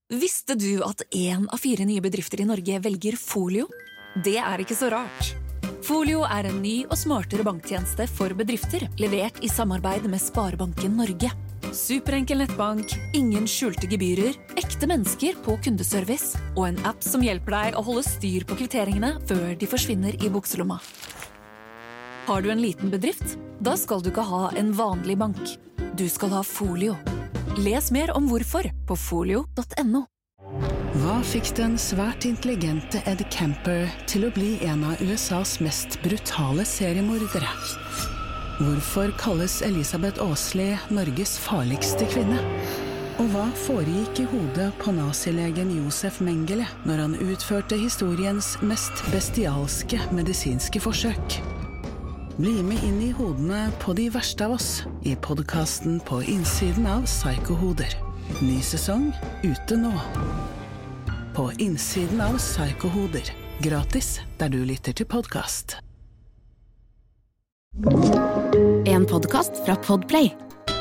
Visste du at 1 av 4 nye bedrifter I Norge velger Folio? Det ikke så rart. Folio en ny og smartere banktjeneste for bedrifter, levert I samarbeid med Sparebanken Norge. Superenkel nettbank, ingen skjulte gebyrer, ekte mennesker på kundeservice og en app som hjelper deg å holde styr på kvitteringene før de forsvinner I bukselomma. Har du en liten bedrift? Da skal du ikke ha en vanlig bank. Du skal ha Folio. Les mer om hvorfor på folio.no. Hva fikk den svært intelligente Ed Kemper til å bli en av USAs mest brutale seriemordere? Hvorfor kalles Elisabeth Åsley Norges farligste kvinne? Og hva foregikk I hodet på nazilegen Josef Mengele når han utførte historiens mest bestialske medisinske forsøk? Bli med inn I hodene på de verste av oss I podcasten På innsiden av Psykohoder. Ny sesong ute nå. På innsiden av Psykohoder. Gratis der du lytter til podcast. En podcast fra Podplay.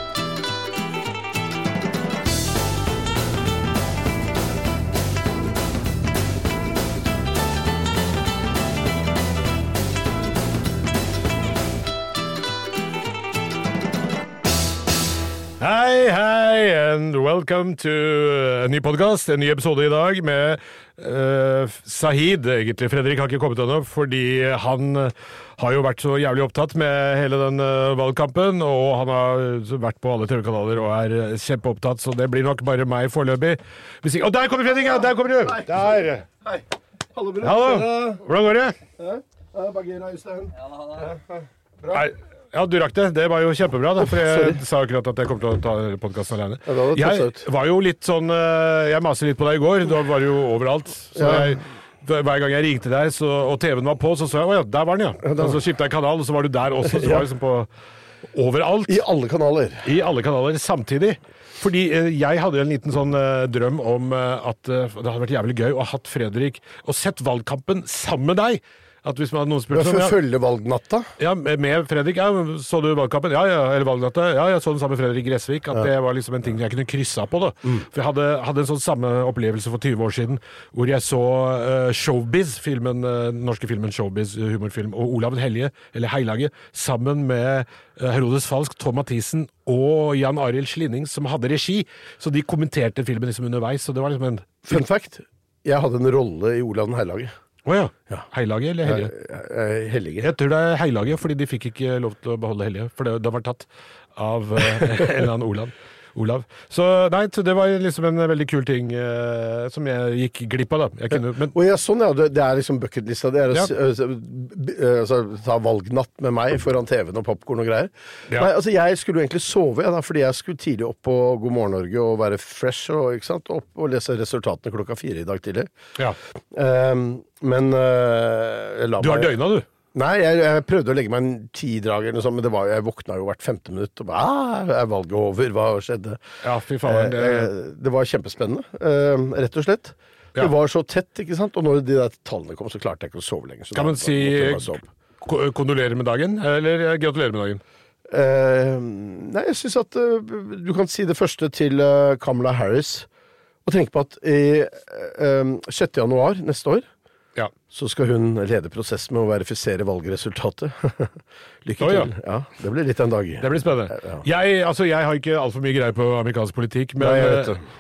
Hei, and welcome to en ny podcast, en ny episode I dag med Sahid, egentlig. Fredrik har ikke kommet ennå, fordi han har jo vært så jævlig opptatt med hele den valgkampen, og han har vært på alle TV-kanaler og kjempeopptatt, så det blir nok bare meg foreløpig. Og der kommer Fredrik, ja, der kommer du! Der! Hei. Hallo, bror. Hallo, hvordan går det? Ja, Bagheera, Øystein. Ja. Bra. Ja, du rakk det. Det var jo kjempebra, da, for jeg sa akkurat at jeg kom til å ta podcasten alene. Jeg var jo litt sånn, jeg maset litt på deg I går, da var du jo overalt, så hver gang jeg ringte deg, og TV-en var på, så jeg, åja, der var den, ja. Og så skiftet jeg kanal, og så var du der også, så var jeg liksom på overalt. I alle kanaler. I alle kanaler, samtidig. Fordi jeg hadde en liten sånn drøm om at det hadde vært jævlig gøy å ha hatt Fredrik, og sett valgkampen sammen med deg. At hvis man hadde noen spurt sånn, følge valgnatta? Ja, med Fredrik, ja, så du valgkampen? Ja, eller valgnatta, ja, jeg så den sammen med Fredrik Gressvik, at det var liksom en ting jeg kunne krysse på da. For jeg hadde en sånn samme opplevelse for 20 år siden, hvor jeg så Showbiz, norske filmen Showbiz, humorfilm, og Olav Helge, eller Heilage, sammen med Herodes Falsk, Tom Mathisen og Jan Arild Slinning, som hadde regi. Så de kommenterte filmen liksom underveis, så det var liksom en... Fun fact, jeg hadde en rolle I Olav Heilage. Åja, Heilage eller Helge? Helge. Jeg tror det Heilage, fordi de fikk ikke lov til å beholde Helge, for det var tatt av en eller annen Olav. Så nei, det var liksom en veldig kul ting som jeg gikk glipp av da. Jeg kunne, men... Og ja, sånn ja, det liksom bucketlista, det å ta valgnatt med meg foran TV-en og popcorn og greier. Ja. Nei, altså jeg skulle jo egentlig sove, da, fordi jeg skulle tidlig opp på God morgen Norge og være fresh, og, ikke sant, opp og lese resultatene 4:00 I dag tidlig. Ja. Men du har døgna, du? Nei, jeg prøvde å legge meg en 10-drag eller noe sånt, men jeg våkna jo hvert 15 minutt og bare, valget over, hva skjedde? Ja, fy faen. Det var kjempespennende, rett og slett. Ja. Det var så tett, ikke sant? Og når de der tallene kom, så klarte jeg ikke å sove lenger. Kan man si kondolerer med dagen, eller gratulerer med dagen? Nei, jeg synes at du kan si det første til Kamala Harris, og tenke på at I 6. januar neste år, så skal hun lede prosessen med å verifisere valgresultatet. Lykke til. Ja, det blir litt en dag. Det blir spennende. Ja. Jeg har ikke alt for mye greie på amerikansk politikk, men, nei, jeg vet det.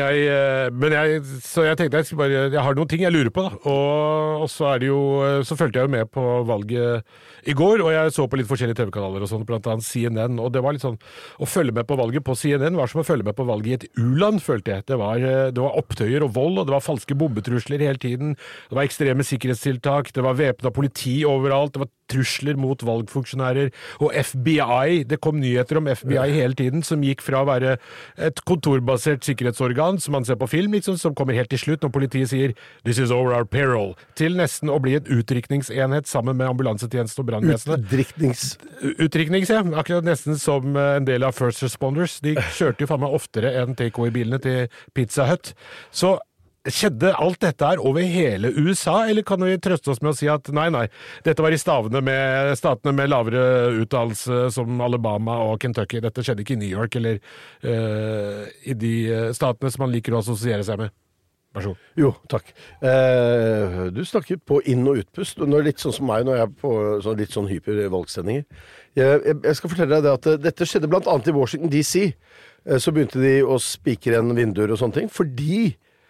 Så jeg tenkte jeg har noen ting jeg lurer på da. Og så så følte jeg jo med på valget I går, og jeg så på litt forskjellige TV-kanaler og sånn, blant annet CNN, og det var litt sånn, å følge med på valget på CNN var som å følge med på valget I et u-land, følte jeg. Det var opptøyer og vold, og det var falske bombetrusler hele tiden, det var ekstreme sikkerhetstiltak, det var væpnet politi overalt, det var trusler mot valgfunksjonærer, og FBI, det kom nyheter om FBI hele tiden, som gikk fra å være et kontorbasert sikkerhetsorgan, som man ser på film, liksom, som kommer helt til slutt når politiet sier «This is over our peril», til nesten å bli et utrykningsenhet sammen med ambulansetjenesten og brandvesenet. Utryknings, ja. Akkurat nesten som en del av First Responders. De kjørte jo faen meg oftere enn takeaway-bilene til Pizza Hut. Så skjedde alt dette her over hele USA, eller kan vi trøste oss med å si at nei, dette var I statene med lavere utdannelse som Alabama og Kentucky. Dette skjedde ikke I New York, eller I de statene som man liker å assosiere seg med. Jo, takk. Du snakker på inn- og utpust, og nå er det litt sånn som meg når jeg er på litt sånn hypervalgsendinger. Jeg skal fortelle deg det at dette skjedde blant annet i Washington DC. Så begynte de å spikre igjen vinduer og sånne ting, fordi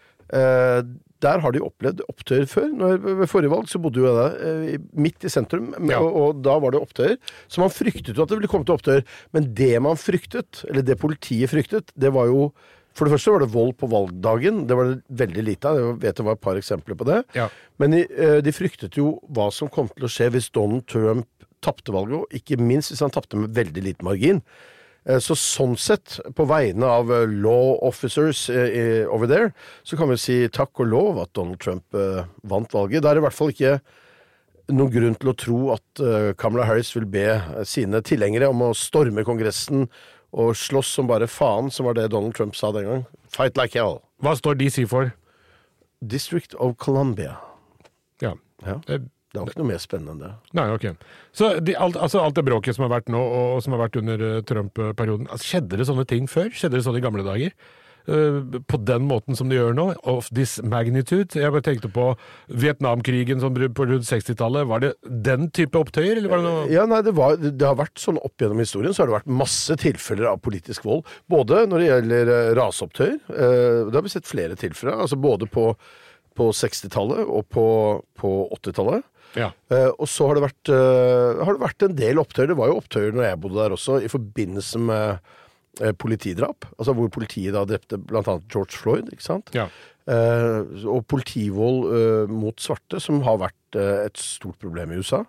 der har de opplevd opptøyer før. Ved forrige valg så bodde jo jeg der, midt i sentrum, og da var det opptøyer. Så man fryktet jo at det ville komme til opptøyer. Men det man fryktet, eller det politiet fryktet, det var jo, for det første var det vold på valgdagen. Det var det veldig lite av. Jeg vet det var et par eksempler på det. Ja. Men de fryktet jo hva som kom til å skje hvis Donald Trump tappte valget, og ikke minst hvis han tappte med veldig liten margin. Så sånn sett, på vegne av law officers over there, så kan vi si takk og lov at Donald Trump vant valget. Det er i hvert fall ikke noen grunn til å tro at Kamala Harris vil be sine tilhengere om å storme kongressen og slåss som bare faen, som var det Donald Trump sa den gang. Fight like hell. Hva står DC for? District of Columbia. Ja. Det var ikke noe mer spennende enn det. Nei, ok. Så alt det bråket som har vært nå, og som har vært under Trump-perioden, skjedde det sånne ting før? Skjedde det sånn i gamle dager? På den måten som de gjør nå? Of this magnitude? Jeg bare tenkte på Vietnamkrigen på rundt 60-tallet. Var det den type opptøyer, eller var det noe? Ja, nei, det har vært sånn opp gjennom historien, så har det vært masse tilfeller av politisk vold. Både når det gjelder raseopptøyer, det har vi sett flere tilfeller, altså både på 60-tallet og på 80-tallet. Ja. Og så har det vært en del opptøyer. Det var jo opptøyer når jeg bodde der også, i forbindelse med politidrap. Altså hvor politiet da drepte blant annet George Floyd, ikke sant? Ja. Og politivold mot svarte, som har vært et stort problem i USA.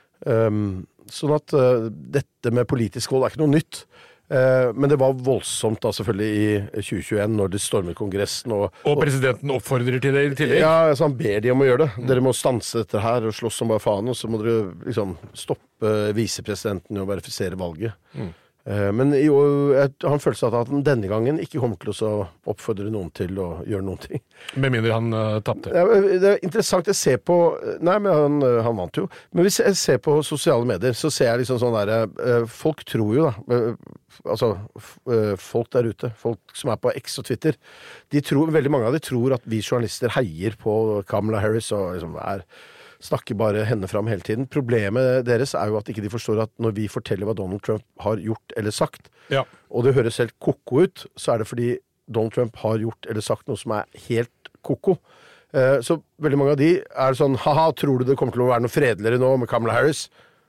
Sånn at dette med politisk vold er ikke noe nytt. Men det var voldsomt da selvfølgelig i 2021 når de stormer kongressen. Og presidenten oppfordrer til det i tillegg? Ja, altså han ber de om å gjøre det. Dere må stanse dette her og slåss som bare faen, og så må dere liksom stoppe visepresidenten i å verifisere valget. Men han følte seg at han denne gangen ikke kommer til å oppfordre noen til å gjøre noen ting. Med mindre han tappte? Ja, det er interessant å se på. Nei, men han vant jo. Men hvis jeg ser på sosiale medier, så ser jeg liksom sånn der folk tror jo da, altså folk der ute, folk som er på X og Twitter, veldig mange av de tror at vi journalister heier på Kamala Harris og liksom snakker bare henne fram hele tiden. Problemet deres er jo at ikke de forstår at når vi forteller hva Donald Trump har gjort eller sagt, og det høres helt koko ut, så er det fordi Donald Trump har gjort eller sagt noe som er helt koko. Så veldig mange av de er sånn, haha, tror du det kommer til å være noe fredeligere nå med Kamala Harris?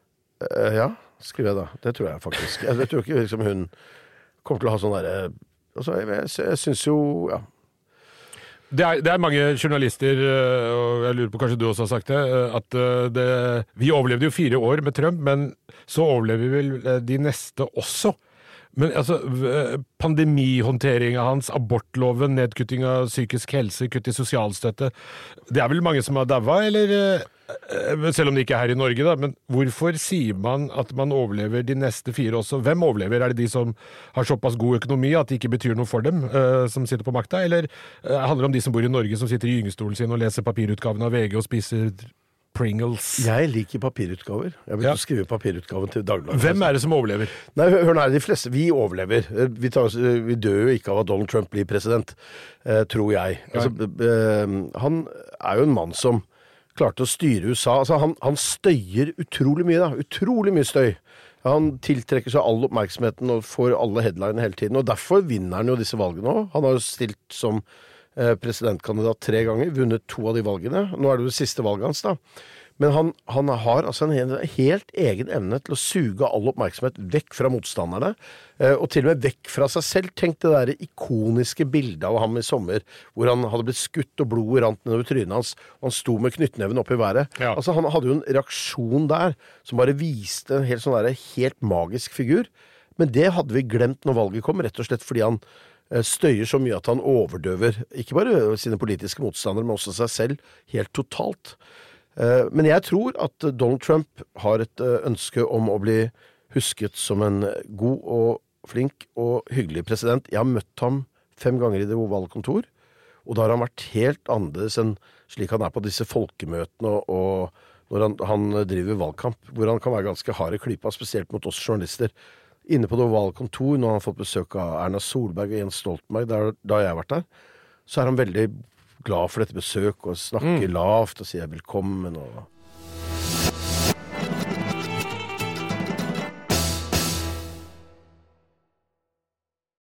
Ja, skriver jeg da. Det tror jeg faktisk. Jeg tror ikke liksom, hun kommer til å ha sånn der, altså jeg synes jo, ja. Det er mange journalister, og jeg lurer på kanskje du også har sagt det, at vi overlevde jo 4 år med Trump, men så overlever vi vel de neste også. Men altså, pandemihåndteringen hans, abortloven, nedkutting av psykisk helse, kutt i sosialstøtte, det er vel mange som har daua, eller selv om det ikke er her i Norge da, men hvorfor sier man at man overlever de neste 4 også? Hvem overlever? Er det de som har såpass god økonomi at det ikke betyr noe for dem, som sitter på makta, eller handler det om de som bor i Norge, som sitter i gyngestolen sin og leser papirutgaven av VG og spiser Pringles? Jeg liker papirutgaver. Jeg vil skrive papirutgaven til Dagbladet. Hvem er det som overlever? Nei, hør nå, de fleste, vi overlever. Vi dør jo ikke av at Donald Trump blir president, tror jeg. Altså, han er jo en mann som klarte å styre USA. Altså, han støyer utrolig mye da. Utrolig mye støy. Han tiltrekker seg all oppmerksomheten og får alle headlinene hele tiden. Og derfor vinner han jo disse valgene også. Han har jo stilt som presidentkandidat 3 ganger, vunnet 2 av de valgene. Nå er det jo det siste valget hans da. Men han har altså en helt egen evne til å suge all oppmerksomhet vekk fra motstanderne, og til og med vekk fra seg selv. Tenk det der ikoniske bildet av ham i sommer, hvor han hadde blitt skutt og blodet rant nedover trynet hans, og han sto med knyttneven opp i været. Ja. Altså han hadde jo en reaksjon der, som bare viste en helt sånn der, helt magisk figur. Men det hadde vi glemt når valget kom, rett og slett fordi han støyer så mye at han overdøver, ikke bare sine politiske motstandere, men også seg selv, helt totalt. Men jeg tror at Donald Trump har et ønske om å bli husket som en god og flink og hyggelig president. Jeg har møtt ham 5 ganger i det Ovale Kontor, og da har han vært helt annerledes enn slik han er på disse folkemøtene og når han driver valgkamp, hvor han kan være ganske hard i klypa, spesielt mot oss journalister. Inne på det Ovale Kontor, når han har fått besøk av Erna Solberg og Jens Stoltenberg, da jeg har vært der, så er han veldig glad for dette besøket og snakker lavt og sier velkommen og